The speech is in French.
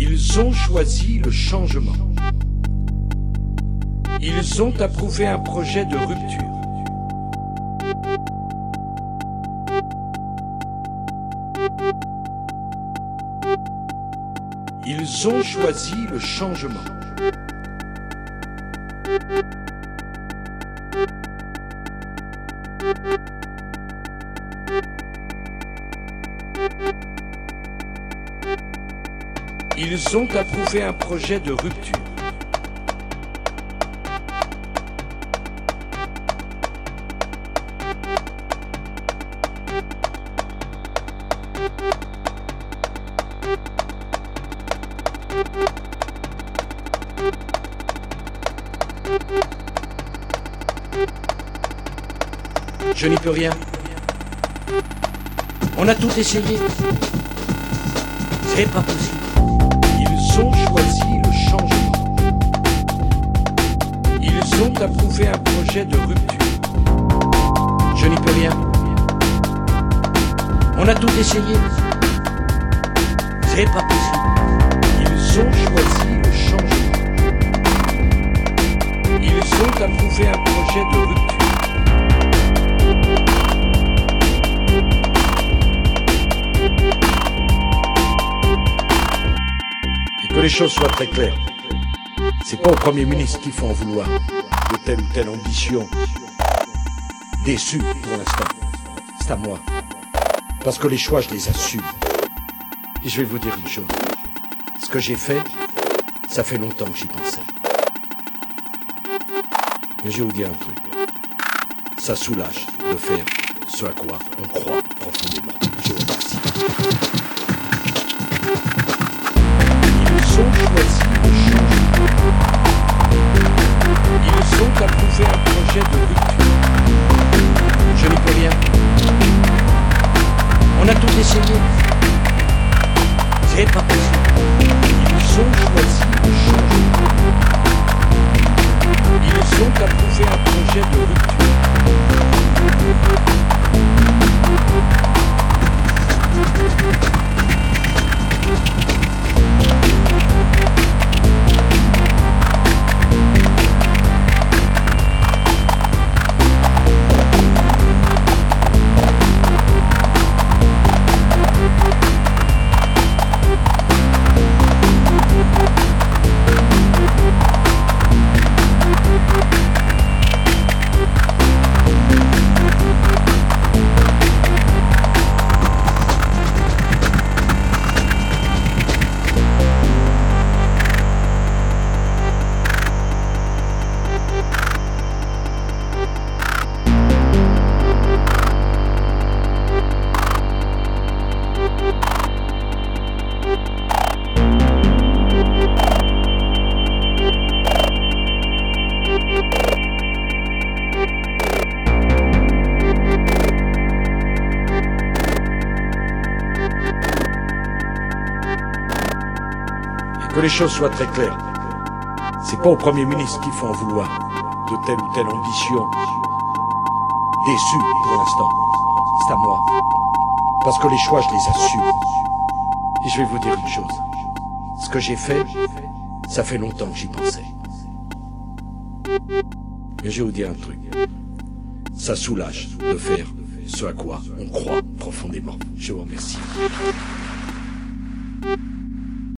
Ils ont choisi le changement. Ils ont approuvé un projet de rupture. Ils ont choisi le changement. Ils ont approuvé un projet de rupture. Je n'y peux rien. On a tout essayé. C'est pas possible. Ils ont choisi le changement. Ils ont approuvé un projet de rupture. Je n'y peux rien. On a tout essayé. C'est pas possible. Ils ont choisi le changement. Ils ont approuvé un projet de rupture. Que les choses soient très claires. C'est pas au Premier ministre qu'il faut en vouloir de telle ou telle ambition. Déçu pour l'instant. C'est à moi. Parce que les choix, je les assume. Et je vais vous dire une chose. Ce que j'ai fait, ça fait longtemps que j'y pensais. Mais je vais vous dire un truc. Ça soulage de faire ce à quoi on croit profondément. Je vous remercie. Ils ont choisi le changement. Ils ont approuvé un projet de rupture. Je n'y peux rien. On a tout essayé. C'est pas possible. Ils ont choisi le changement. Ils ont approuvé un projet de rupture. Que les choses soient très claires. C'est pas au Premier ministre qu'il faut en vouloir de telle ou telle ambition. Déçu pour l'instant. C'est à moi. Parce que les choix, je les assume. Et je vais vous dire une chose. Ce que j'ai fait, ça fait longtemps que j'y pensais. Mais je vais vous dire un truc. Ça soulage de faire ce à quoi on croit profondément. Je vous remercie.